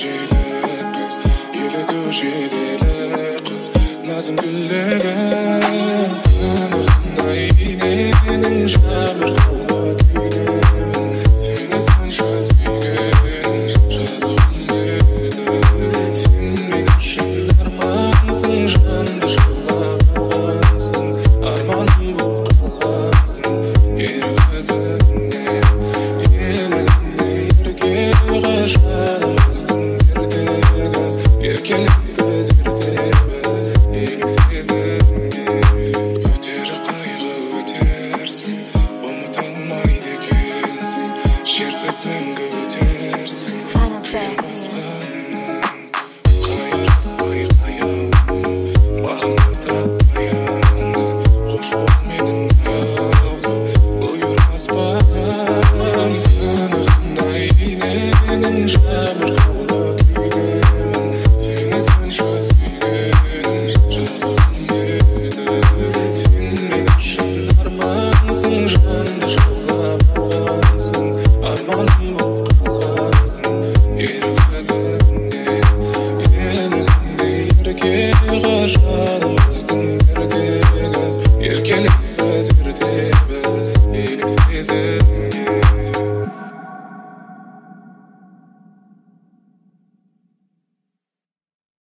желікпіз елетуші делікпіз назым гүлдеген сынықтай иненің жамыр қаула күйдемін сені сонша сүйген жазуым едім сен мен үшін армансың жанды жаулап алғансың арманым болып қалғансың ер өзіңе елігімде ерке ғажанымыздың ертегіміз еркелікпіз ертеміз елік сезімге өтер қайғы өтерсің ұмыта алмайды екенсің шертіп мәңгі өтерсің күйін басқанның қайыртпай қаяуым бағынды таппай аңды қош бол менің аяулы бұйырмас бағым сынықтай иненің жамыр қаула күйдемін сені сонша сүйген жазуым едім сен мен үшін армансың жанды жаулап алғансың арманым болып қалғансың ер өзіңе елігімде ерке ғажанымыздың ертегіміз еркелікпіз ертеміз елік сезімге